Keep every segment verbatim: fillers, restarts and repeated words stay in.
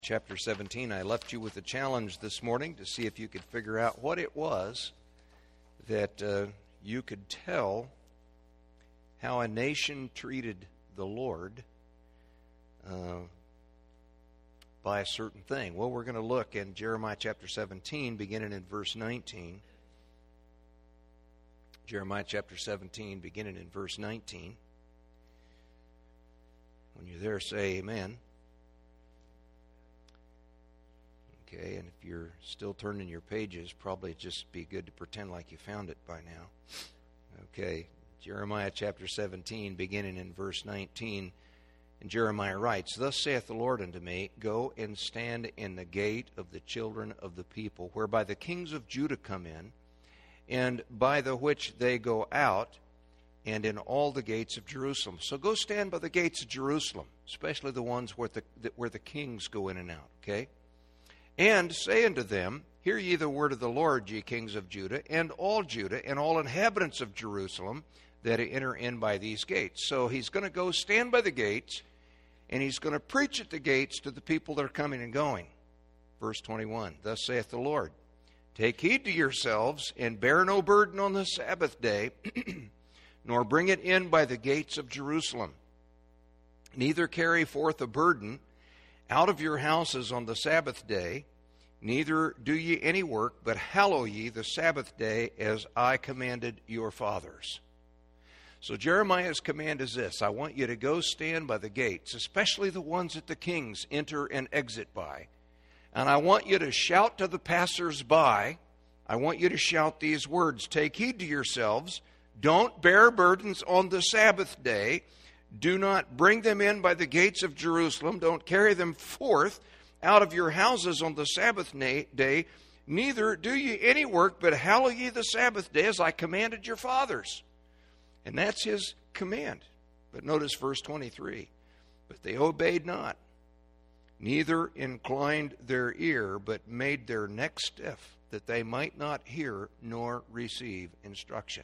Chapter seventeen, I left you with a challenge this morning to see if you could figure out what it was that uh, you could tell how a nation treated the Lord uh, by a certain thing. Well, we're going to look in Jeremiah chapter seventeen, beginning in verse nineteen. Jeremiah chapter seventeen, beginning in verse nineteen. When you're there, say amen. Okay, and if you're still turning your pages, probably just be good to pretend like you found it by now. Okay, Jeremiah chapter seventeen, beginning in verse nineteen. And Jeremiah writes, Thus saith the Lord unto me, Go and stand in the gate of the children of the people, whereby the kings of Judah come in, and by the which they go out, and in all the gates of Jerusalem. So go stand by the gates of Jerusalem, especially the ones where the, where the kings go in and out, okay? And say unto them, Hear ye the word of the Lord, ye kings of Judah, and all Judah, and all inhabitants of Jerusalem, that enter in by these gates. So he's going to go stand by the gates, and he's going to preach at the gates to the people that are coming and going. Verse twenty-one, Thus saith the Lord, Take heed to yourselves, and bear no burden on the Sabbath day, nor bring it in by the gates of Jerusalem. Neither carry forth a burden out of your houses on the Sabbath day, neither do ye any work, but hallow ye the Sabbath day as I commanded your fathers. So Jeremiah's command is this: I want you to go stand by the gates, especially the ones that the kings enter and exit by. And I want you to shout to the passers-by. I want you to shout these words: Take heed to yourselves. Don't bear burdens on the Sabbath day. Do not bring them in by the gates of Jerusalem. Don't carry them forth out of your houses on the Sabbath day. Neither do ye any work, but hallow ye the Sabbath day as I commanded your fathers. And that's his command. But notice verse twenty-three. But they obeyed not, neither inclined their ear, but made their neck stiff, that they might not hear nor receive instruction.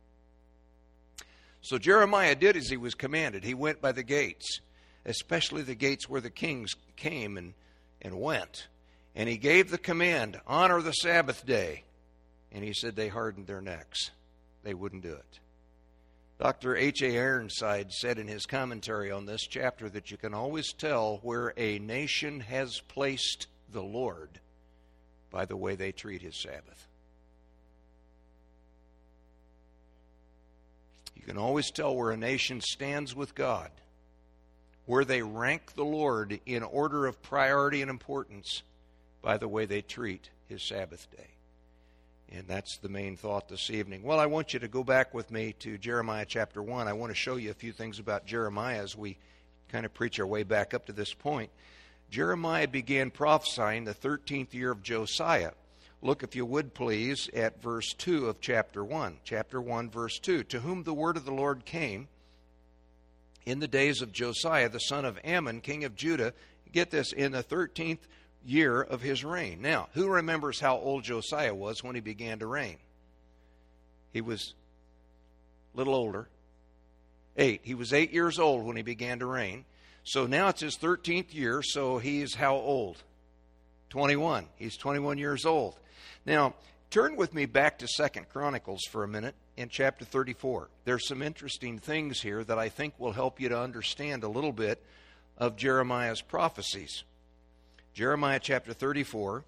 So Jeremiah did as he was commanded. He went by the gates, especially the gates where the kings came and, and went. And he gave the command, honor the Sabbath day. And he said they hardened their necks. They wouldn't do it. Doctor H A Ironside said in his commentary on this chapter that you can always tell where a nation has placed the Lord by the way they treat his Sabbath. You can always tell where a nation stands with God, where they rank the Lord in order of priority and importance by the way they treat his Sabbath day. And that's the main thought this evening. Well, I want you to go back with me to Jeremiah chapter one. I want to show you a few things about Jeremiah as we kind of preach our way back up to this point. Jeremiah began prophesying the thirteenth year of Josiah. Look, if you would please, at verse two of chapter one. Chapter one, verse two. To whom the word of the Lord came in the days of Josiah, the son of Ammon, king of Judah. Get this, in the thirteenth year of his reign. Now, who remembers how old Josiah was when he began to reign? He was a little older. Eight. He was eight years old when he began to reign. So now it's his thirteenth year, so he's how old? twenty-one. He's twenty-one years old. Now, turn with me back to Second Chronicles for a minute in chapter thirty-four. There's some interesting things here that I think will help you to understand a little bit of Jeremiah's prophecies. Jeremiah chapter thirty-four.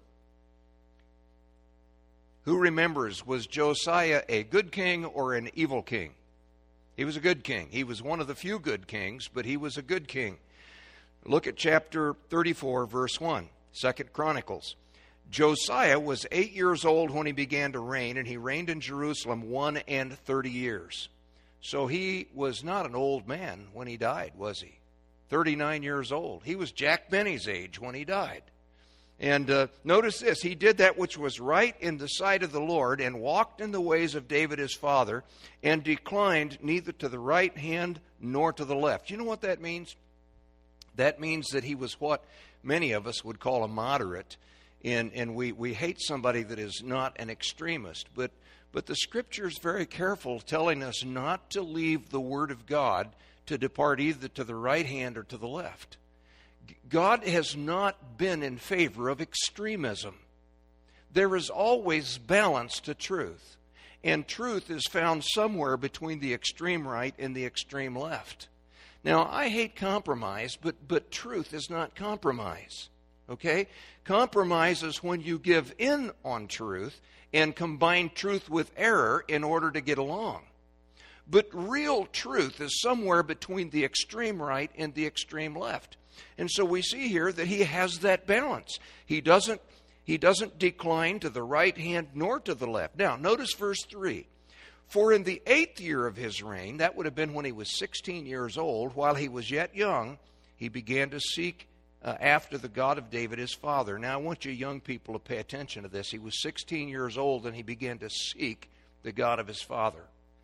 Who remembers, was Josiah a good king or an evil king? He was a good king. He was one of the few good kings, but he was a good king. Look at chapter thirty-four, verse one. Second Chronicles. Josiah was eight years old when he began to reign, and he reigned in Jerusalem one and thirty years. So he was not an old man when he died, was he? thirty-nine years old. He was Jack Benny's age when he died. And uh, notice this, he did that which was right in the sight of the Lord, and walked in the ways of David his father, and declined neither to the right hand nor to the left. You know what that means? That means that he was what many of us would call a moderate, and, and we, we hate somebody that is not an extremist. But, but the Scripture is very careful, telling us not to leave the Word of God to depart either to the right hand or to the left. God has not been in favor of extremism. There is always balance to truth, and truth is found somewhere between the extreme right and the extreme left. Now, I hate compromise, but, but truth is not compromise, okay? Compromise is when you give in on truth and combine truth with error in order to get along. But real truth is somewhere between the extreme right and the extreme left. And so we see here that he has that balance. He doesn't, he doesn't decline to the right hand nor to the left. Now, notice verse three. For in the eighth year of his reign, that would have been when he was sixteen years old, while he was yet young, he began to seek uh, after the God of David his father. Now, I want you young people to pay attention to this. He was sixteen years old and he began to seek the God of his father.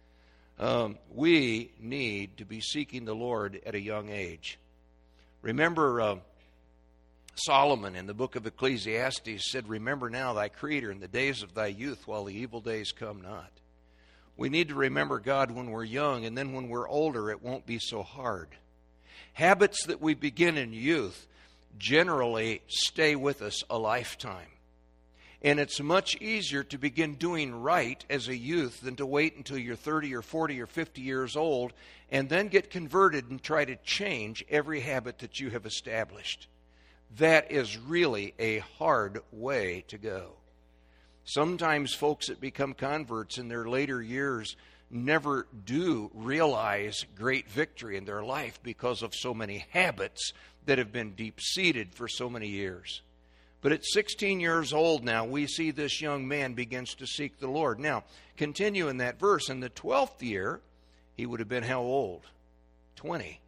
Um, we need to be seeking the Lord at a young age. Remember, uh, Solomon in the book of Ecclesiastes said, remember now thy Creator in the days of thy youth, while the evil days come not. We need to remember God when we're young, and then when we're older, it won't be so hard. Habits that we begin in youth generally stay with us a lifetime. And it's much easier to begin doing right as a youth than to wait until you're thirty or forty or fifty years old and then get converted and try to change every habit that you have established. That is really a hard way to go. Sometimes folks that become converts in their later years never do realize great victory in their life because of so many habits that have been deep-seated for so many years. But at sixteen years old now, we see this young man begins to seek the Lord. Now, continue in that verse. In the twelfth year, he would have been how old? twenty.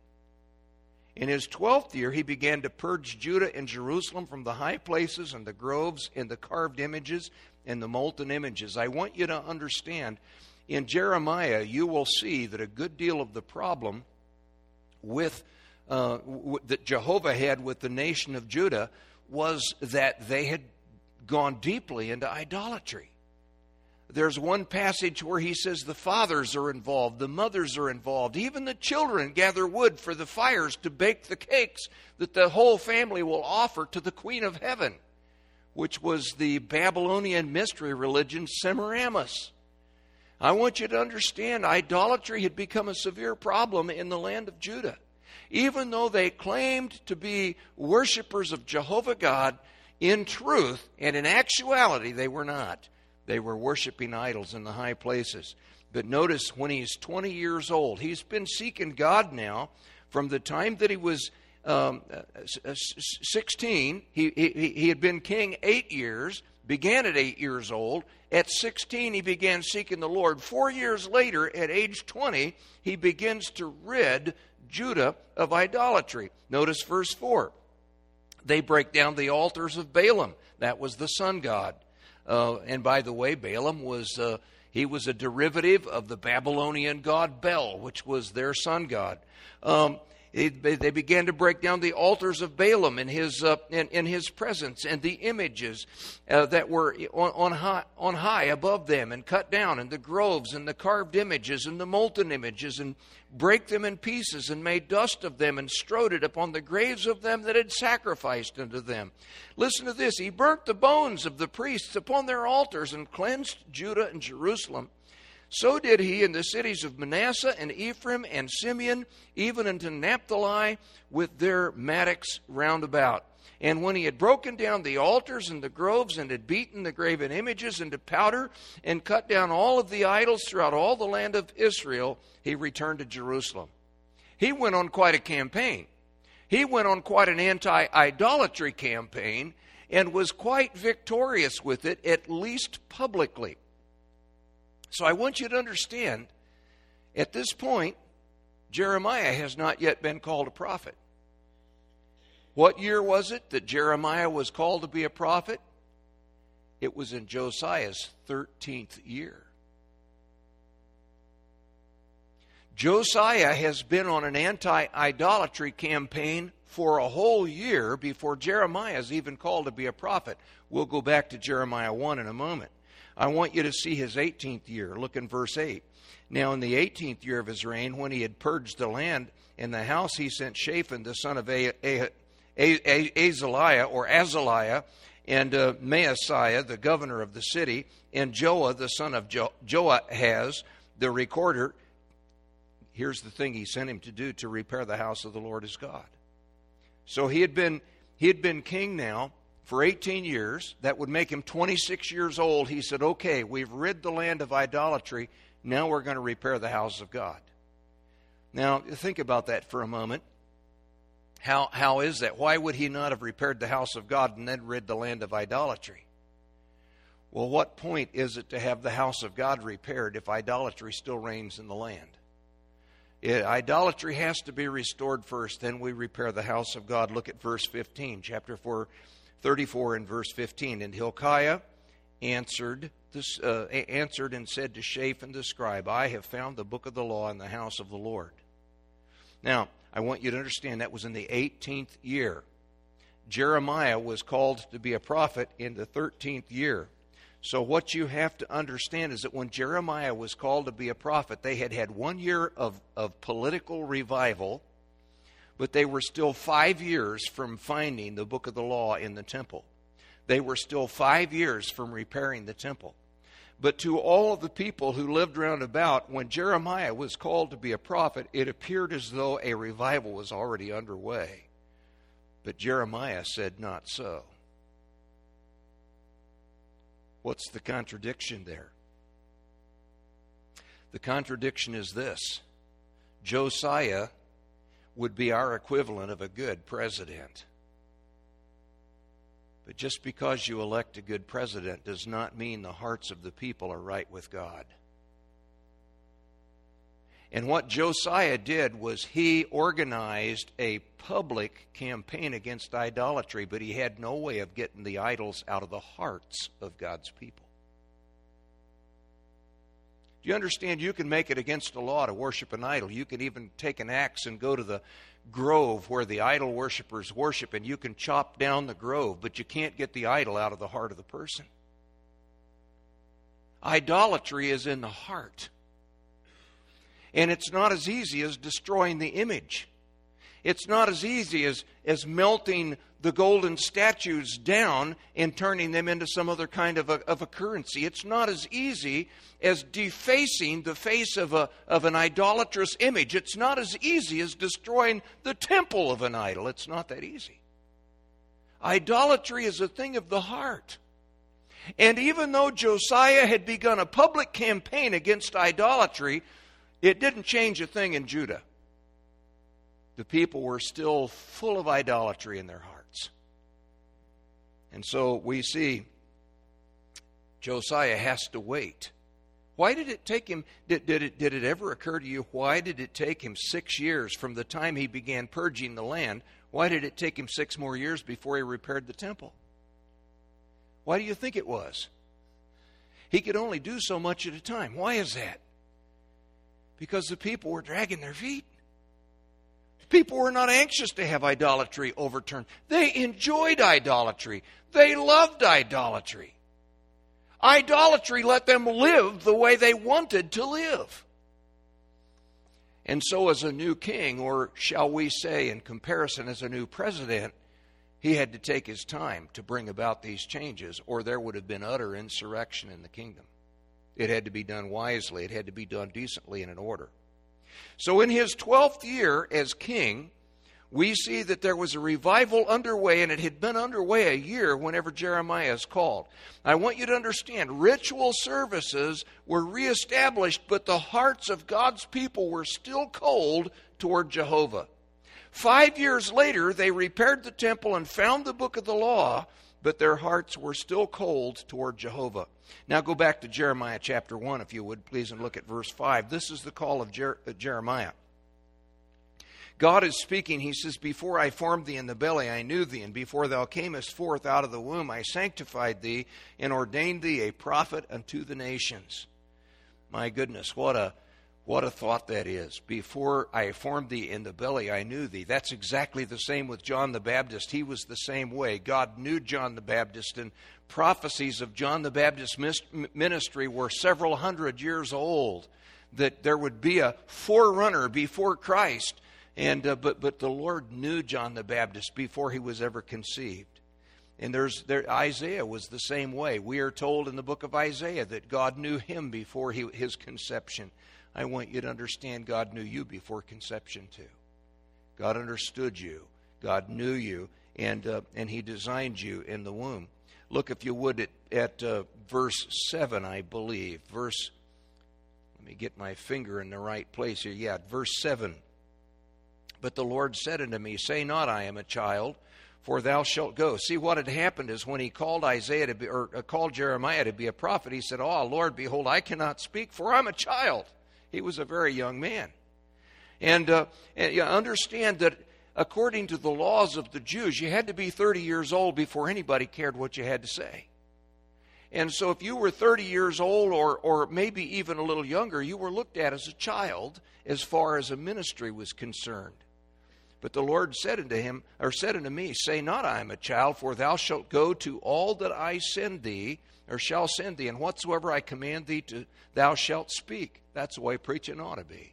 In his twelfth year, he began to purge Judah and Jerusalem from the high places and the groves and the carved images and the molten images. I want you to understand, in Jeremiah, you will see that a good deal of the problem with uh, w- that Jehovah had with the nation of Judah was that they had gone deeply into idolatry. There's one passage where he says the fathers are involved, the mothers are involved, even the children gather wood for the fires to bake the cakes that the whole family will offer to the Queen of Heaven, which was the Babylonian mystery religion Semiramis. I want you to understand, idolatry had become a severe problem in the land of Judah. Even though they claimed to be worshipers of Jehovah God, in truth and in actuality they were not. They were worshiping idols in the high places. But notice when he's twenty years old, he's been seeking God now from the time that he was um, sixteen. He, he, he had been king eight years, began at eight years old. At sixteen, he began seeking the Lord. Four years later, at age twenty, he begins to rid Judah of idolatry. Notice verse four. They break down the altars of Balaam. That was the sun god. Uh, and by the way, Balaam was uh, he was a derivative of the Babylonian god Bel, which was their sun god. Um, they, they began to break down the altars of Balaam in his uh, in, in his presence, and the images uh, that were on, on high on high above them, and cut down, and the groves, and the carved images, and the molten images, and break them in pieces, and made dust of them, and strode it upon the graves of them that had sacrificed unto them. Listen to this. He burnt the bones of the priests upon their altars, and cleansed Judah and Jerusalem. So did he in the cities of Manasseh and Ephraim and Simeon, even unto Naphtali, with their mattocks round about. And when he had broken down the altars and the groves, and had beaten the graven images into powder, and cut down all of the idols throughout all the land of Israel, he returned to Jerusalem. He went on quite a campaign. He went on quite an anti-idolatry campaign, and was quite victorious with it, at least publicly. So I want you to understand, at this point, Jeremiah has not yet been called a prophet. What year was it that Jeremiah was called to be a prophet? It was in Josiah's thirteenth year. Josiah has been on an anti-idolatry campaign for a whole year before Jeremiah is even called to be a prophet. We'll go back to Jeremiah one in a moment. I want you to see his eighteenth year. Look in verse eight. Now in the eighteenth year of his reign, when he had purged the land and the house, he sent Shaphan the son of Azaliah or Azaliah, and uh, Maaseiah, the governor of the city, and Joah, the son of jo- Joahaz, the recorder. Here's the thing he sent him to do: to repair the house of the Lord his God. So he had been he had been king now for eighteen years. That would make him twenty-six years old. He said, okay, we've rid the land of idolatry. Now we're going to repair the house of God. Now, think about that for a moment. How how is that? Why would he not have repaired the house of God and then rid the land of idolatry? Well, what point is it to have the house of God repaired if idolatry still reigns in the land? It, idolatry has to be restored first, then we repair the house of God. Look at verse fifteen, chapter four, thirty-four and verse fifteen. And Hilkiah answered this, uh, answered and said to Shaphan the scribe, I have found the book of the law in the house of the Lord. Now, I want you to understand that was in the eighteenth year. Jeremiah was called to be a prophet in the thirteenth year. So what you have to understand is that when Jeremiah was called to be a prophet, they had had one year of, of political revival, but they were still five years from finding the book of the law in the temple. They were still five years from repairing the temple. But to all of the people who lived round about, when Jeremiah was called to be a prophet, it appeared as though a revival was already underway. But Jeremiah said, not so. What's the contradiction there? The contradiction is this: Josiah would be our equivalent of a good president. But just because you elect a good president does not mean the hearts of the people are right with God. And what Josiah did was he organized a public campaign against idolatry, but he had no way of getting the idols out of the hearts of God's people. Do you understand? You can make it against the law to worship an idol. You can even take an axe and go to the grove where the idol worshipers worship, and you can chop down the grove, but you can't get the idol out of the heart of the person. Idolatry is in the heart. And it's not as easy as destroying the image. It's not as easy as, as melting the golden statues down and turning them into some other kind of a, of a currency. It's not as easy as defacing the face of, a, of an idolatrous image. It's not as easy as destroying the temple of an idol. It's not that easy. Idolatry is a thing of the heart. And even though Josiah had begun a public campaign against idolatry, it didn't change a thing in Judah. The people were still full of idolatry in their hearts. And so we see Josiah has to wait. Why did it take him, did, did, it, did it ever occur to you, why did it take him six years from the time he began purging the land? Why did it take him six more years before he repaired the temple? Why do you think it was? He could only do so much at a time. Why is that? Because the people were dragging their feet. The people were not anxious to have idolatry overturned. They enjoyed idolatry. They loved idolatry. Idolatry let them live the way they wanted to live. And so as a new king, or shall we say in comparison as a new president, he had to take his time to bring about these changes, or there would have been utter insurrection in the kingdom. It had to be done wisely. It had to be done decently and in order. So in his twelfth year as king, we see that there was a revival underway, and it had been underway a year whenever Jeremiah is called. I want you to understand, ritual services were reestablished, but the hearts of God's people were still cold toward Jehovah. Five years later, they repaired the temple and found the book of the law, but their hearts were still cold toward Jehovah. Now go back to Jeremiah chapter one, if you would, please, and look at verse five. This is the call of Jer- uh, Jeremiah. God is speaking. He says, before I formed thee in the belly, I knew thee, and before thou camest forth out of the womb, I sanctified thee and ordained thee a prophet unto the nations. My goodness, what a What a thought that is. Before I formed thee in the belly, I knew thee. That's exactly the same with John the Baptist. He was the same way. God knew John the Baptist, and prophecies of John the Baptist's ministry were several hundred years old, that there would be a forerunner before Christ. And uh, but but the Lord knew John the Baptist before he was ever conceived. And there's there Isaiah was the same way. We are told in the book of Isaiah that God knew him before he, his conception. I want you to understand God knew you before conception too. God understood you. God knew you, and uh, and He designed you in the womb. Look, if you would, at, at uh, verse seven, I believe. Verse, let me get my finger in the right place here. Yeah, verse seven. But the Lord said unto me, say not, I am a child, for thou shalt go. See, what had happened is when he called Isaiah to be, or uh, called Jeremiah to be a prophet, he said, oh, Lord, behold, I cannot speak, for I'm a child. He was a very young man. And, uh, and you understand that according to the laws of the Jews, you had to be thirty years old before anybody cared what you had to say. And so if you were thirty years old or, or maybe even a little younger, you were looked at as a child as far as a ministry was concerned. But the Lord said unto him, or said unto me, say not, I am a child, for thou shalt go to all that I send thee, or shall send thee, and whatsoever I command thee to, thou shalt speak. That's the way preaching ought to be.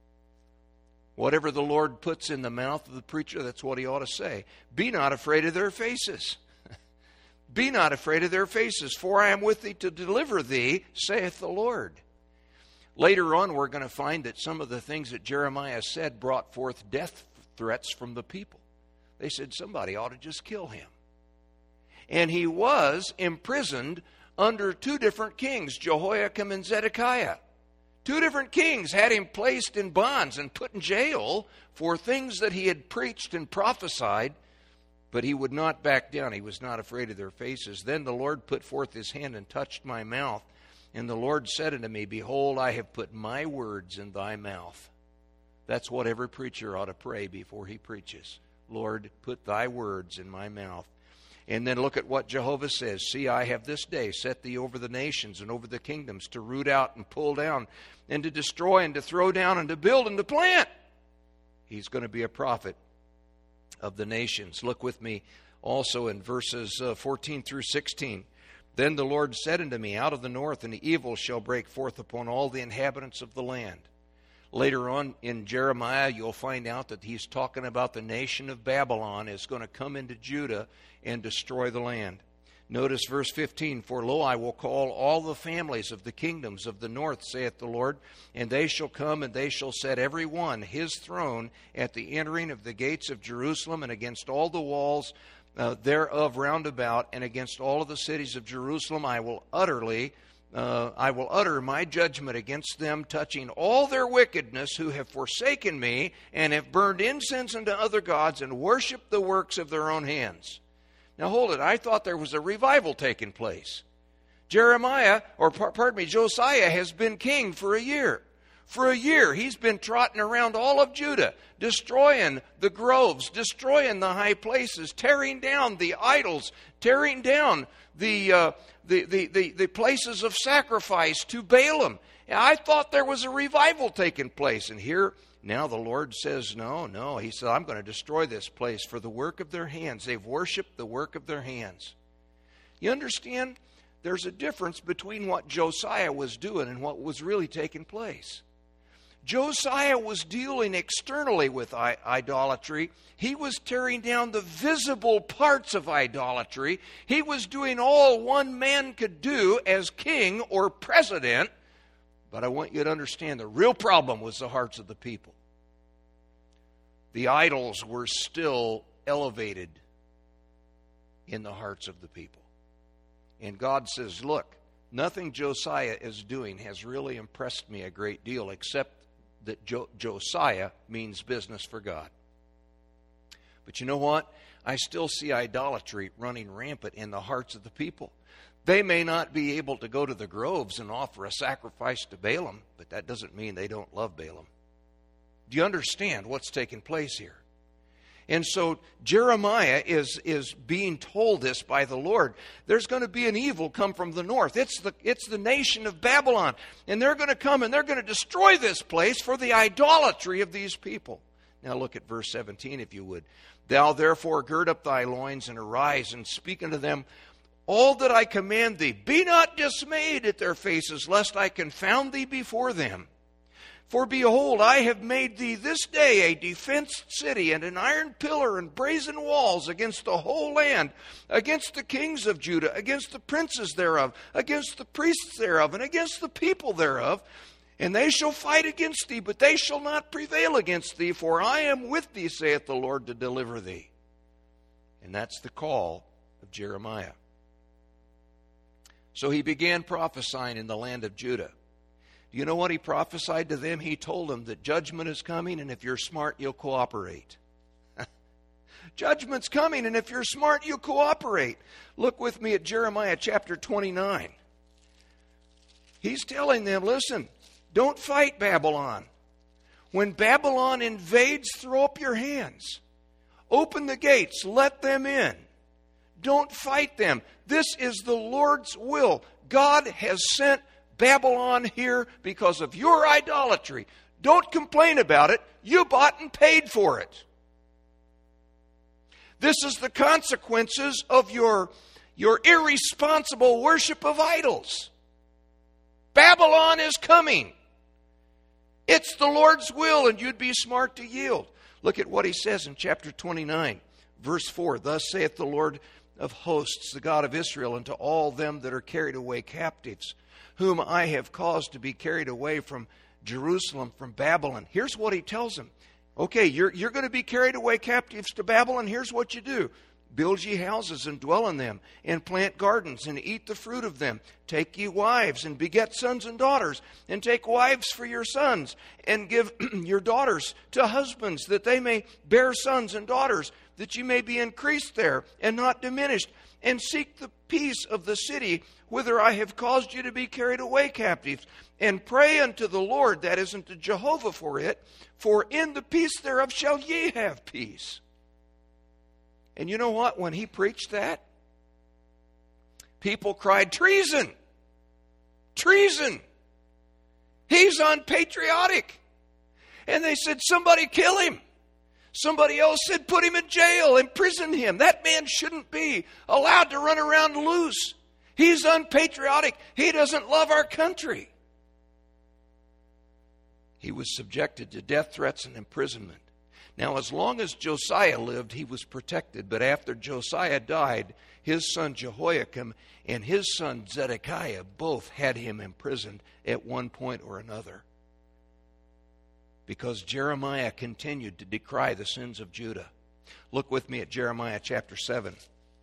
Whatever the Lord puts in the mouth of the preacher, that's what he ought to say. Be not afraid of their faces. Be not afraid of their faces, for I am with thee to deliver thee, saith the Lord. Later on, we're going to find that some of the things that Jeremiah said brought forth death threats from the people. They said somebody ought to just kill him. And he was imprisoned under two different kings, Jehoiakim and Zedekiah. Two different kings had him placed in bonds and put in jail for things that he had preached and prophesied, but he would not back down. He was not afraid of their faces. Then the Lord put forth his hand and touched my mouth. And the Lord said unto me, behold, I have put my words in thy mouth. That's what every preacher ought to pray before he preaches. Lord, put thy words in my mouth. And then look at what Jehovah says. See, I have this day set thee over the nations and over the kingdoms to root out and pull down and to destroy and to throw down and to build and to plant. He's going to be a prophet of the nations. Look with me also in verses uh, fourteen through sixteen. Then the Lord said unto me, out of the north an evil shall break forth upon all the inhabitants of the land. Later on in Jeremiah, you'll find out that he's talking about the nation of Babylon is going to come into Judah and destroy the land. Notice verse fifteen, for lo, I will call all the families of the kingdoms of the north, saith the Lord, and they shall come, and they shall set every one his throne at the entering of the gates of Jerusalem, and against all the walls uh, thereof round about, and against all of the cities of Jerusalem I will utterly Uh, I will utter my judgment against them, touching all their wickedness, who have forsaken me, and have burned incense unto other gods, and worshipped the works of their own hands. Now hold it, I thought there was a revival taking place. Jeremiah, or pardon me, Josiah has been king for a year. For a year, he's been trotting around all of Judah, destroying the groves, destroying the high places, tearing down the idols, tearing down the uh, the, the, the, the places of sacrifice to Balaam. I thought there was a revival taking place. And here, now the Lord says, no, no. He said, I'm going to destroy this place for the work of their hands. They've worshipped the work of their hands. You understand? There's a difference between what Josiah was doing and what was really taking place. Josiah was dealing externally with idolatry. He was tearing down the visible parts of idolatry. He was doing all one man could do as king or president. But I want you to understand the real problem was the hearts of the people. The idols were still elevated in the hearts of the people. And God says, look, nothing Josiah is doing has really impressed me a great deal, except that jo- Josiah means business for God. But you know what? I still see idolatry running rampant in the hearts of the people. They may not be able to go to the groves and offer a sacrifice to Balaam, but that doesn't mean they don't love Balaam. Do you understand what's taking place here? And so Jeremiah is, is being told this by the Lord. There's going to be an evil come from the north. It's the, it's the nation of Babylon. And they're going to come and they're going to destroy this place for the idolatry of these people. Now look at verse seventeen, if you would. Thou therefore gird up thy loins and arise and speak unto them all that I command thee. Be not dismayed at their faces, lest I confound thee before them. For behold, I have made thee this day a defenced city, and an iron pillar and brazen walls against the whole land, against the kings of Judah, against the princes thereof, against the priests thereof, and against the people thereof. And they shall fight against thee, but they shall not prevail against thee, for I am with thee, saith the Lord, to deliver thee. And that's the call of Jeremiah. So he began prophesying in the land of Judah. Do you know what he prophesied to them? He told them that judgment is coming, and if you're smart, you'll cooperate. Judgment's coming, and if you're smart, you'll cooperate. Look with me at Jeremiah chapter twenty-nine. He's telling them, listen, don't fight Babylon. When Babylon invades, throw up your hands. Open the gates, let them in. Don't fight them. This is the Lord's will. God has sent Babylon here because of your idolatry. Don't complain about it. You bought and paid for it. This is the consequences of your, your irresponsible worship of idols. Babylon is coming. It's the Lord's will, and you'd be smart to yield. Look at what he says in chapter twenty-nine, verse four. Thus saith the Lord of hosts, the God of Israel, unto all them that are carried away captives, whom I have caused to be carried away from Jerusalem, from Babylon. Here's what he tells them. Okay, you're, you're going to be carried away captives to Babylon. Here's what you do. Build ye houses and dwell in them, and plant gardens and eat the fruit of them. Take ye wives and beget sons and daughters, and take wives for your sons, and give your daughters to husbands, that they may bear sons and daughters, that ye may be increased there and not diminished. And seek the peace of the city whither I have caused you to be carried away captives, and pray unto the Lord, that is unto Jehovah, for it, for in the peace thereof shall ye have peace. And you know what? When he preached that, people cried, treason! Treason! He's unpatriotic! And they said, somebody kill him! Somebody else said, put him in jail, imprison him. That man shouldn't be allowed to run around loose. He's unpatriotic. He doesn't love our country. He was subjected to death threats and imprisonment. Now, as long as Josiah lived, he was protected. But after Josiah died, his son Jehoiakim and his son Zedekiah both had him imprisoned at one point or another, because Jeremiah continued to decry the sins of Judah. Look with me at Jeremiah chapter seven.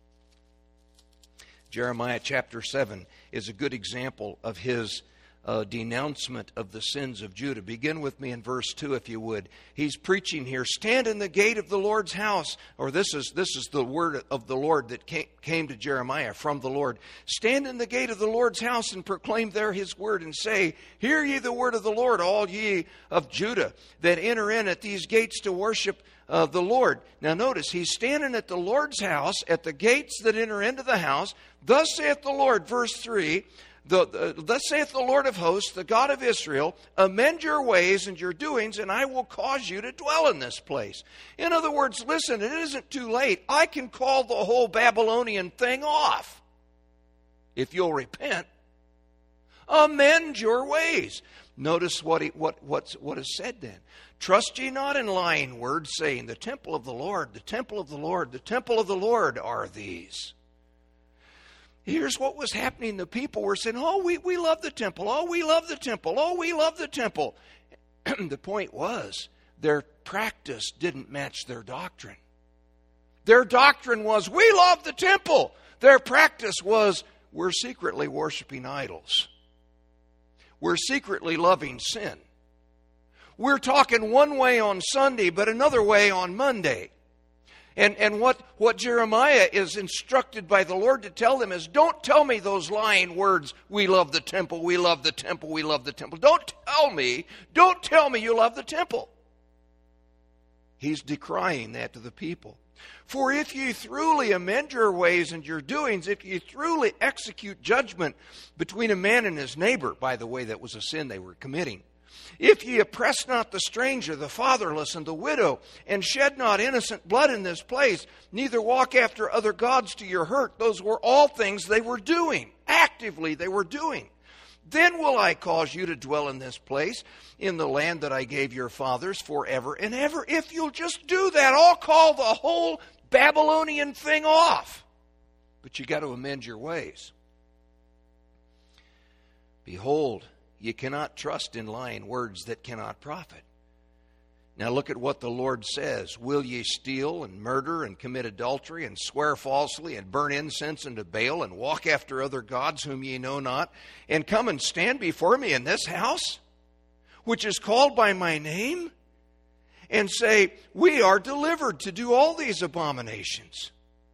Jeremiah chapter seven is a good example of his uh, denouncement of the sins of Judah. Begin with me in verse two, if you would. He's preaching here, stand in the gate of the Lord's house. Or this is this is the word of the Lord that came, came to Jeremiah from the Lord. Stand in the gate of the Lord's house and proclaim there his word, and say, hear ye the word of the Lord, all ye of Judah, that enter in at these gates to worship Uh, the Lord. Now notice, he's standing at the Lord's house, at the gates that enter into the house. Thus saith the Lord, verse three, the, the, thus saith the Lord of hosts, the God of Israel, amend your ways and your doings, and I will cause you to dwell in this place. In other words, listen, it isn't too late. I can call the whole Babylonian thing off if you'll repent. Amend your ways. Notice what he, what what's, what is said then. Trust ye not in lying words, saying, the temple of the Lord, the temple of the Lord, the temple of the Lord are these. Here's what was happening. The people were saying, oh, we, we love the temple. Oh, we love the temple. Oh, we love the temple. The point was, their practice didn't match their doctrine. Their doctrine was, we love the temple. Their practice was, we're secretly worshiping idols. We're secretly loving sin. We're talking one way on Sunday, but another way on Monday. And and what, what Jeremiah is instructed by the Lord to tell them is, don't tell me those lying words, we love the temple, we love the temple, we love the temple. Don't tell me, don't tell me you love the temple. He's decrying that to the people. For if ye truly amend your ways and your doings, if ye truly execute judgment between a man and his neighbor, by the way, that was a sin they were committing. If ye oppress not the stranger, the fatherless, and the widow, and shed not innocent blood in this place, neither walk after other gods to your hurt. Those were all things they were doing. Actively they were doing. Then will I cause you to dwell in this place, in the land that I gave your fathers forever and ever. If you'll just do that, I'll call the whole Babylonian thing off. But you got to amend your ways. Behold, you cannot trust in lying words that cannot profit. Now look at what the Lord says. Will ye steal and murder and commit adultery and swear falsely and burn incense unto Baal and walk after other gods whom ye know not, and come and stand before me in this house, which is called by my name, and say, we are delivered to do all these abominations?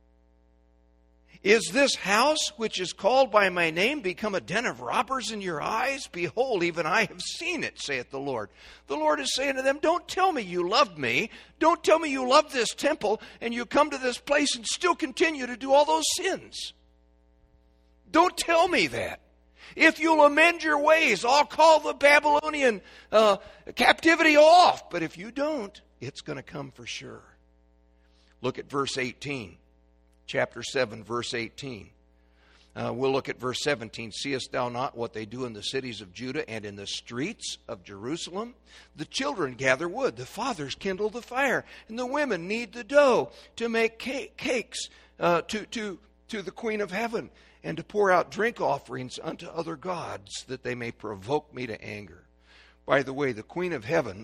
Is this house, which is called by my name, become a den of robbers in your eyes? Behold, even I have seen it, saith the Lord. The Lord is saying to them, don't tell me you love me. Don't tell me you love this temple, and you come to this place and still continue to do all those sins. Don't tell me that. If you'll amend your ways, I'll call the Babylonian uh, captivity off. But if you don't, it's going to come for sure. Look at verse eighteen. Chapter seven, verse eighteen. Uh, we'll look at verse seventeen. Seest thou not what they do in the cities of Judah and in the streets of Jerusalem? The children gather wood, the fathers kindle the fire, and the women knead the dough to make cake, cakes uh, to, to, to the Queen of Heaven, and to pour out drink offerings unto other gods, that they may provoke me to anger. By the way, the Queen of Heaven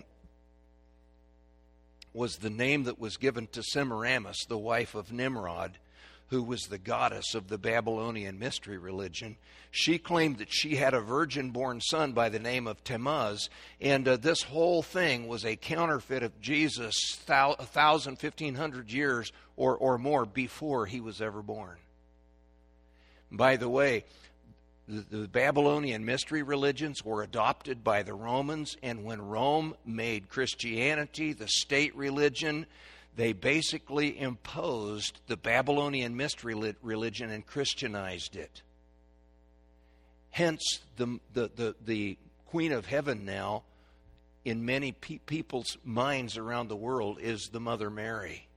was the name that was given to Semiramis, the wife of Nimrod, who was the goddess of the Babylonian mystery religion. She claimed that she had a virgin-born son by the name of Tammuz, and uh, this whole thing was a counterfeit of Jesus a thousand, fifteen hundred years or, or more before he was ever born. By the way, the, the Babylonian mystery religions were adopted by the Romans, and when Rome made Christianity the state religion, they basically imposed the Babylonian mystery religion and Christianized it. Hence, the, the, the, the Queen of Heaven now, in many pe- people's minds around the world, is the Mother Mary.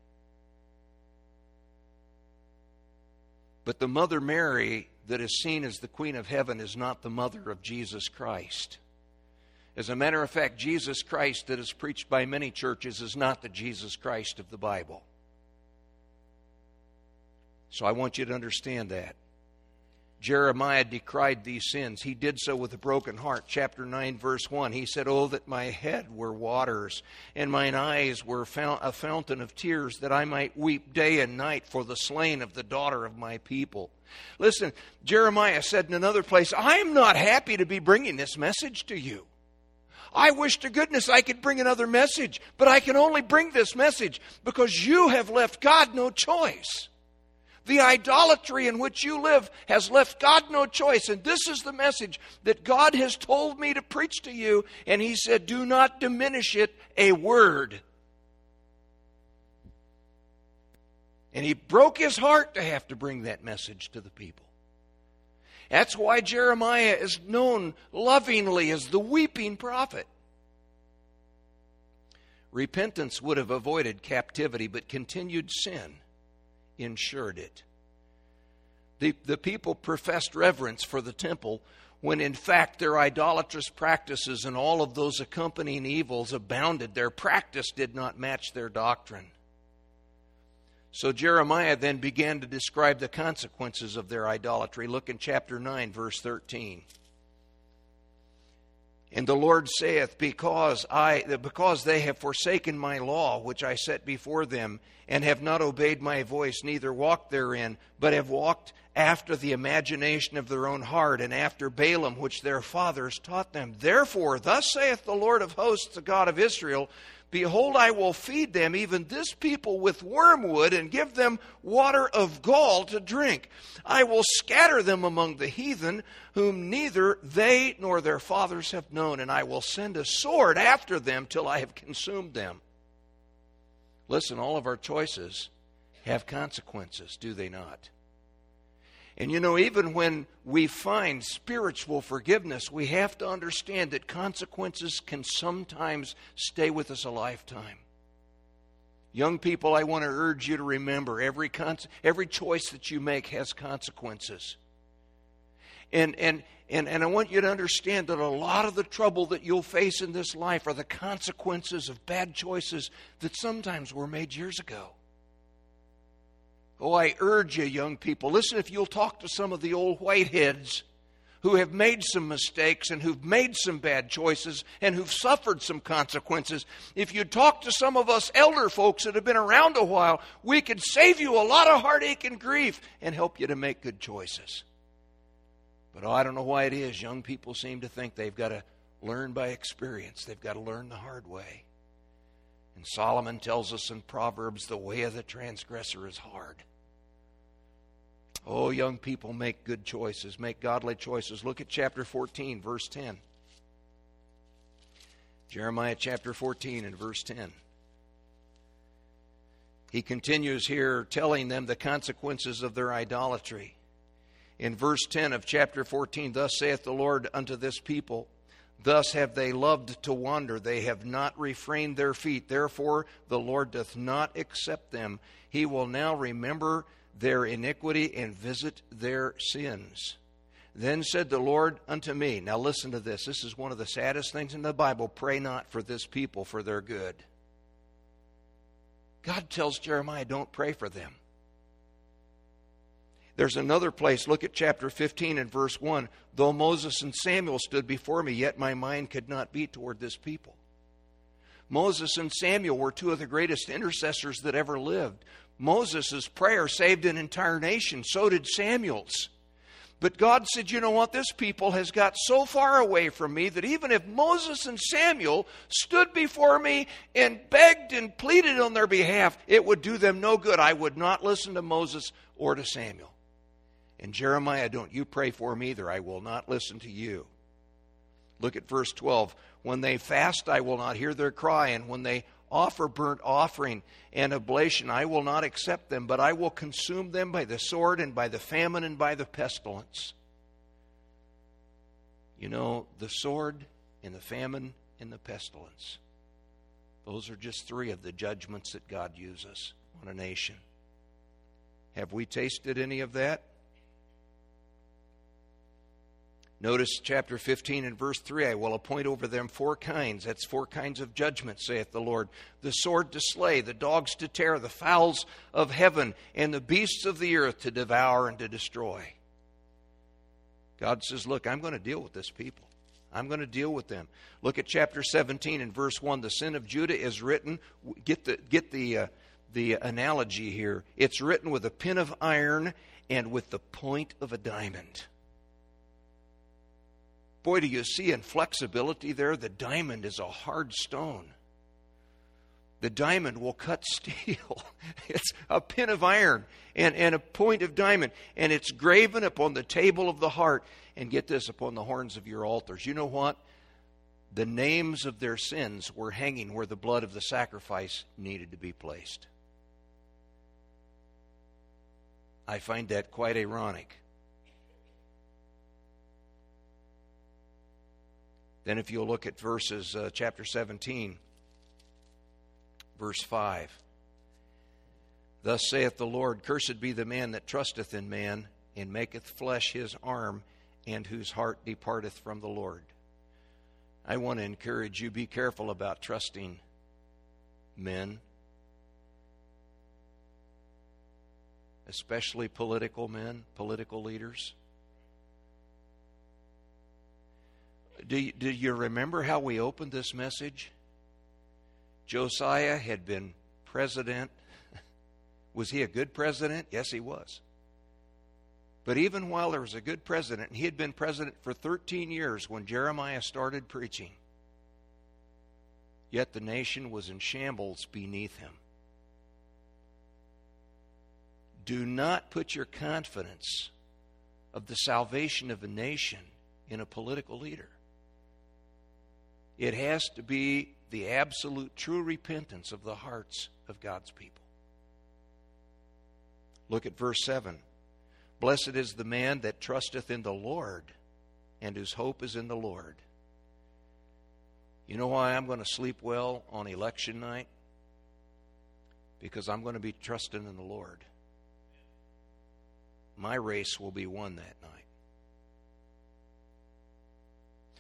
But the Mother Mary that is seen as the Queen of Heaven is not the mother of Jesus Christ. As a matter of fact, Jesus Christ that is preached by many churches is not the Jesus Christ of the Bible. So I want you to understand that. Jeremiah decried these sins. He did so with a broken heart. Chapter nine, verse one, he said, "Oh, that my head were waters, and mine eyes were a fountain of tears, that I might weep day and night for the slain of the daughter of my people." Listen, Jeremiah said in another place, I am not happy to be bringing this message to you. I wish to goodness I could bring another message, but I can only bring this message because you have left God no choice. The idolatry in which you live has left God no choice. And this is the message that God has told me to preach to you. And he said, do not diminish it a word. And he broke his heart to have to bring that message to the people. That's why Jeremiah is known lovingly as the weeping prophet. Repentance would have avoided captivity, but continued sin ensured it. The, the people professed reverence for the temple when in fact their idolatrous practices and all of those accompanying evils abounded. Their practice did not match their doctrine. So Jeremiah then began to describe the consequences of their idolatry. Look in chapter nine, verse thirteen. And the Lord saith, because I, because they have forsaken my law, which I set before them, and have not obeyed my voice, neither walked therein, but have walked after the imagination of their own heart, and after Balaam, which their fathers taught them. Therefore, thus saith the Lord of hosts, the God of Israel, behold, I will feed them, even this people, with wormwood, and give them water of gall to drink. I will scatter them among the heathen, whom neither they nor their fathers have known, and I will send a sword after them till I have consumed them. Listen, all of our choices have consequences, do they not? And you know, even when we find spiritual forgiveness, we have to understand that consequences can sometimes stay with us a lifetime. Young people, I want to urge you to remember every con- every choice that you make has consequences. And, and, and, and I want you to understand that a lot of the trouble that you'll face in this life are the consequences of bad choices that sometimes were made years ago. Oh, I urge you, young people, listen, if you'll talk to some of the old whiteheads who have made some mistakes and who've made some bad choices and who've suffered some consequences, if you talk to some of us elder folks that have been around a while, we could save you a lot of heartache and grief and help you to make good choices. But oh, I don't know why it is. Young people seem to think they've got to learn by experience. They've got to learn the hard way. And Solomon tells us in Proverbs, the way of the transgressor is hard. Oh, young people, make good choices. Make godly choices. Look at chapter fourteen, verse ten. Jeremiah chapter fourteen and verse ten. He continues here telling them the consequences of their idolatry. In verse ten of chapter fourteen, thus saith the Lord unto this people, thus have they loved to wander. They have not refrained their feet. Therefore the Lord doth not accept them. He will now remember their iniquity and visit their sins. Then said the Lord unto me. Now listen to this. This is one of the saddest things in the Bible. Pray not for this people for their good. God tells Jeremiah, don't pray for them. There's another place. Look at chapter fifteen and verse one. Though Moses and Samuel stood before me, yet my mind could not be toward this people. Moses and Samuel were two of the greatest intercessors that ever lived. Moses' prayer saved an entire nation. So did Samuel's. But God said, you know what? This people has got so far away from me that even if Moses and Samuel stood before me and begged and pleaded on their behalf, it would do them no good. I would not listen to Moses or to Samuel. And Jeremiah, don't you pray for them either. I will not listen to you. Look at verse twelve. When they fast, I will not hear their cry, and when they offer burnt offering and oblation, I will not accept them, but I will consume them by the sword and by the famine and by the pestilence. You know, the sword and the famine and the pestilence. Those are just three of the judgments that God uses on a nation. Have we tasted any of that? Notice chapter fifteen and verse three, I will appoint over them four kinds. That's four kinds of judgment, saith the Lord. The sword to slay, the dogs to tear, the fowls of heaven, and the beasts of the earth to devour and to destroy. God says, look, I'm going to deal with this people. I'm going to deal with them. Look at chapter seventeen and verse one. The sin of Judah is written, get the, get the, uh, the analogy here. It's written with a pin of iron and with the point of a diamond. Boy, do you see inflexibility there? The diamond is a hard stone. The diamond will cut steel. It's a pin of iron and, and a point of diamond. And it's graven upon the table of the heart. And get this, upon the horns of your altars. You know what? The names of their sins were hanging where the blood of the sacrifice needed to be placed. I find that quite ironic. Then if you'll look at verses, uh, chapter seventeen, verse five. Thus saith the Lord, cursed be the man that trusteth in man, and maketh flesh his arm, and whose heart departeth from the Lord. I want to encourage you, be careful about trusting men, especially political men, political leaders. Do you, do you remember how we opened this message? Josiah had been president. Was he a good president? Yes, he was. But even while there was a good president, and he had been president for thirteen years when Jeremiah started preaching, yet the nation was in shambles beneath him. Do not put your confidence of the salvation of a nation in a political leader. It has to be the absolute true repentance of the hearts of God's people. Look at verse seven. Blessed is the man that trusteth in the Lord, and whose hope is in the Lord. You know why I'm going to sleep well on election night? Because I'm going to be trusting in the Lord. My race will be won that night.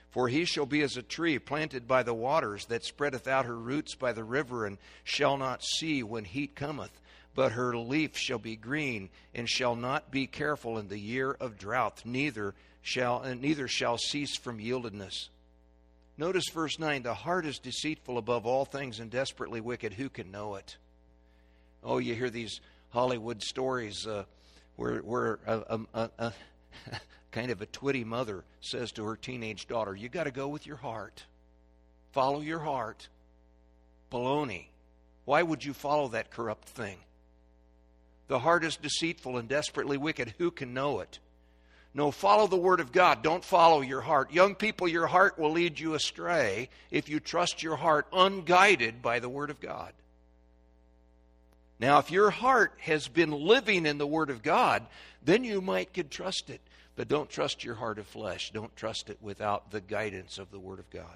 For he shall be as a tree planted by the waters, that spreadeth out her roots by the river, and shall not see when heat cometh. But her leaf shall be green, and shall not be careful in the year of drought, neither shall and neither shall cease from yieldedness. Notice verse nine, the heart is deceitful above all things and desperately wicked. Who can know it? Oh, you hear these Hollywood stories uh, where, where a, a, a, a kind of a twitty mother says to her teenage daughter, you got to go with your heart. Follow your heart. Baloney. Why would you follow that corrupt thing? The heart is deceitful and desperately wicked. Who can know it? No, follow the Word of God. Don't follow your heart. Young people, your heart will lead you astray if you trust your heart unguided by the Word of God. Now, if your heart has been living in the Word of God, then you might could trust it. But don't trust your heart of flesh. Don't trust it without the guidance of the Word of God.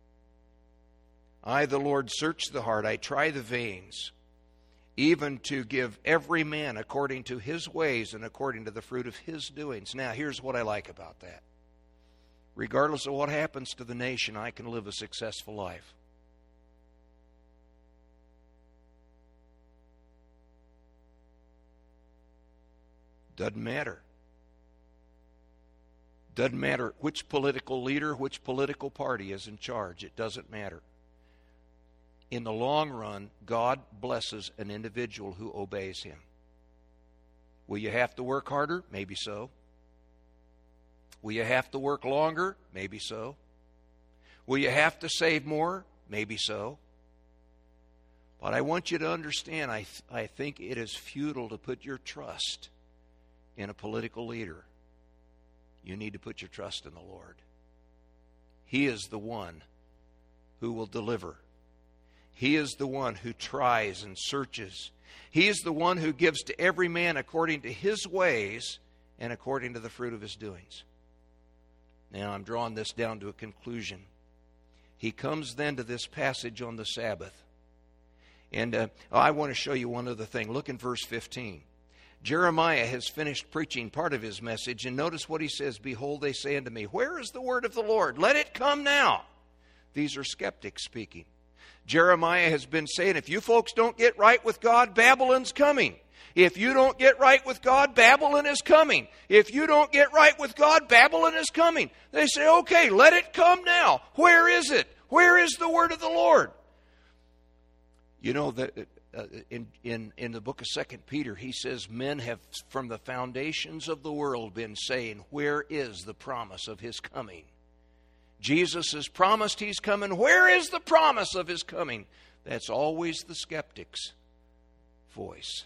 I, the Lord, search the heart. I try the veins, even to give every man according to his ways and according to the fruit of his doings. Now, here's what I like about that. Regardless of what happens to the nation, I can live a successful life. Doesn't matter. Doesn't matter which political leader, which political party is in charge. It doesn't matter. In the long run, God blesses an individual who obeys Him. Will you have to work harder? Maybe so. Will you have to work longer? Maybe so. Will you have to save more? Maybe so. But I want you to understand, I, th- I think it is futile to put your trust in a political leader. You need to put your trust in the Lord. He is the one who will deliver. He is the one who tries and searches. He is the one who gives to every man according to his ways and according to the fruit of his doings. Now I'm drawing this down to a conclusion. He comes then to this passage on the Sabbath. And uh, I want to show you one other thing. Look in verse fifteen. Jeremiah has finished preaching part of his message, and notice what he says. Behold, they say unto me, where is the word of the Lord? Let it come now. These are skeptics speaking. Jeremiah has been saying, if you folks don't get right with God, Babylon's coming. If you don't get right with God, Babylon is coming. If you don't get right with God, Babylon is coming. They say, okay, let it come now. Where is it? Where is the word of the Lord? You know, that uh, in, in, in the book of Second Peter, he says, men have from the foundations of the world been saying, where is the promise of his coming? Jesus has promised he's coming. Where is the promise of his coming? That's always the skeptic's voice.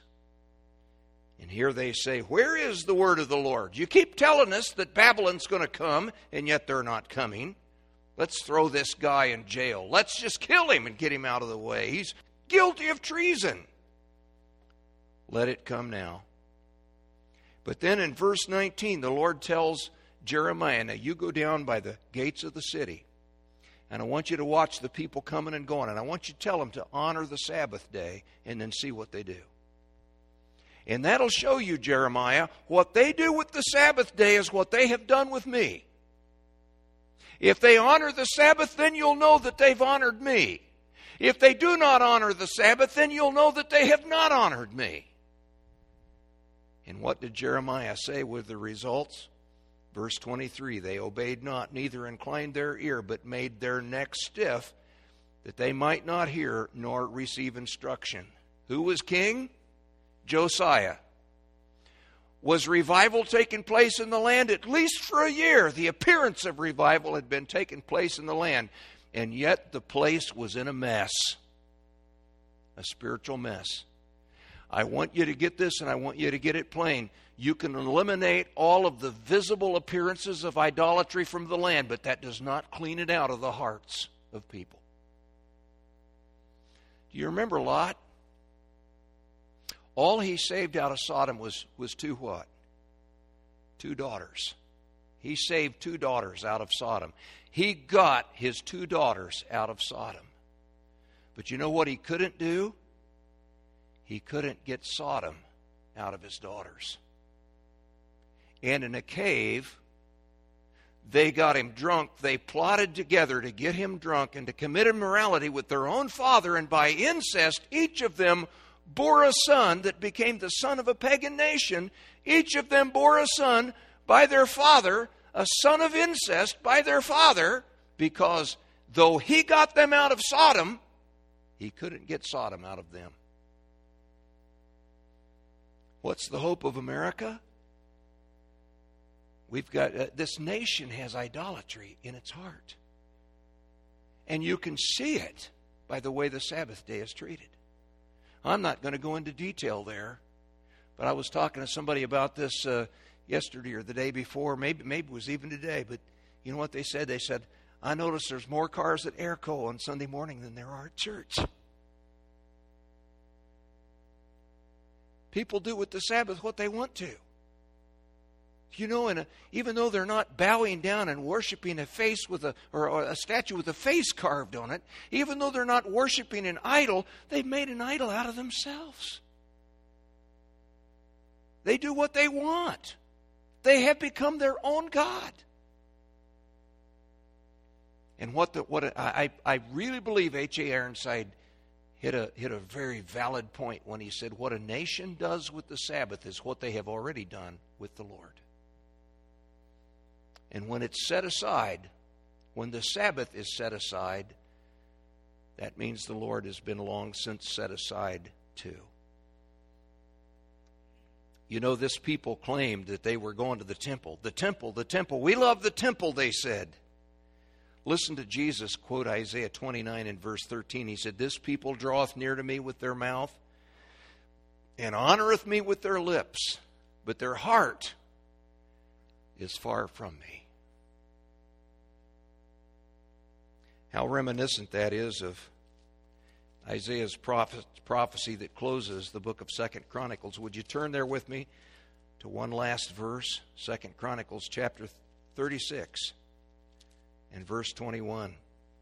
And here they say, where is the word of the Lord? You keep telling us that Babylon's going to come, and yet they're not coming. Let's throw this guy in jail. Let's just kill him and get him out of the way. He's guilty of treason. Let it come now. But then in verse nineteen, the Lord tells Jeremiah, now you go down by the gates of the city, and I want you to watch the people coming and going, and I want you to tell them to honor the Sabbath day, and then see what they do. And that'll show you, Jeremiah, what they do with the Sabbath day is what they have done with me. If they honor the Sabbath, then you'll know that they've honored me. If they do not honor the Sabbath, then you'll know that they have not honored me. And what did Jeremiah say were the results? Verse twenty-three, they obeyed not, neither inclined their ear, but made their neck stiff, that they might not hear nor receive instruction. Who was king? Josiah. Was revival taking place in the land? At least for a year, the appearance of revival had been taking place in the land. And yet the place was in a mess. A spiritual mess. I want you to get this, and I want you to get it plain. You can eliminate all of the visible appearances of idolatry from the land, but that does not clean it out of the hearts of people. Do you remember Lot? All he saved out of Sodom was, was two what? Two daughters. He saved two daughters out of Sodom. He got his two daughters out of Sodom. But you know what he couldn't do? He couldn't get Sodom out of his daughters. And in a cave, They got him drunk. They plotted together to get him drunk and to commit immorality with their own father. And by incest, each of them bore a son that became the son of a pagan nation. Each of them bore a son by their father, a son of incest by their father, because though he got them out of Sodom, he couldn't get Sodom out of them. What's the hope of America? We've got, uh, this nation has idolatry in its heart. And you can see it by the way the Sabbath day is treated. I'm not going to go into detail there, but I was talking to somebody about this uh, yesterday or the day before, maybe maybe it was even today, but you know what they said? They said, I noticed there's more cars at Airco on Sunday morning than there are at church. People do with the Sabbath what they want to. You know, and even though they're not bowing down and worshiping a face with a or a statue with a face carved on it, even though they're not worshiping an idol, they've made an idol out of themselves. They do what they want. They have become their own God. And what the what I I really believe H A Ironside hit a hit a very valid point when he said what a nation does with the Sabbath is what they have already done with the Lord. And when it's set aside, when the Sabbath is set aside, that means the Lord has been long since set aside too. You know, this people claimed that they were going to the temple. The temple, the temple. We love the temple, they said. Listen to Jesus quote Isaiah twenty-nine and verse thirteen. He said, this people draweth near to me with their mouth and honoreth me with their lips, but their heart is far from me. How reminiscent that is of Isaiah's prophet, prophecy that closes the book of Second Chronicles. Would you turn there with me to one last verse, Second Chronicles chapter thirty-six and verse twenty-one.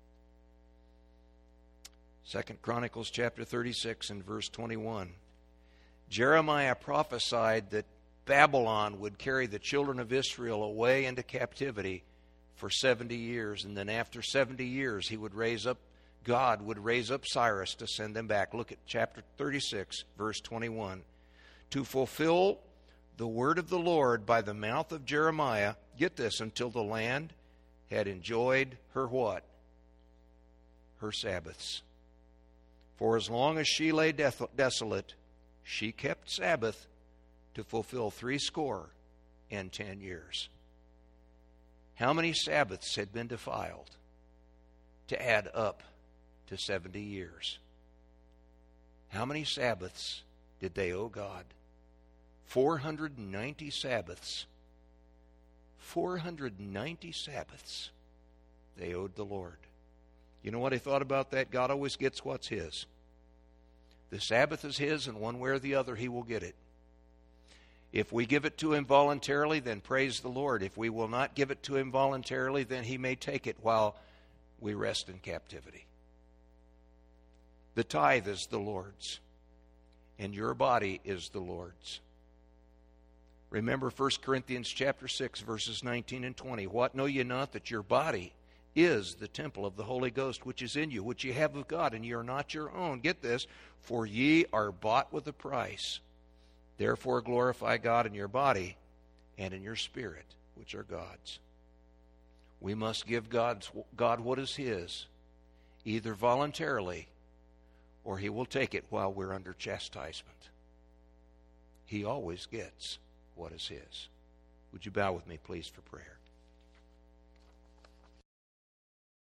Second Chronicles chapter thirty-six and verse twenty-one. Jeremiah prophesied that Babylon would carry the children of Israel away into captivity for seventy years, and then after seventy years he would raise up God would raise up Cyrus to send them back. Look at chapter thirty-six, verse twenty-one. To fulfill the word of the Lord by the mouth of Jeremiah, get this, until the land had enjoyed her what? Her Sabbaths. For as long as she lay desolate, she kept Sabbath to fulfill threescore and ten years. How many Sabbaths had been defiled to add up to seventy years? How many Sabbaths did they owe God? four hundred ninety Sabbaths. four hundred ninety Sabbaths they owed the Lord. You know what I thought about that? God always gets what's His. The Sabbath is His, and one way or the other He will get it. If we give it to Him voluntarily, then praise the Lord. If we will not give it to Him voluntarily, then He may take it while we rest in captivity. The tithe is the Lord's, and your body is the Lord's. Remember First Corinthians chapter six, verses nineteen and twenty. What, know ye not that your body is the temple of the Holy Ghost, which is in you, which ye have of God, and ye are not your own? Get this, for ye are bought with a price. Therefore glorify God in your body and in your spirit, which are God's. We must give God's, God what is His, either voluntarily or He will take it while we're under chastisement. He always gets what is His. Would you bow with me, please, for prayer?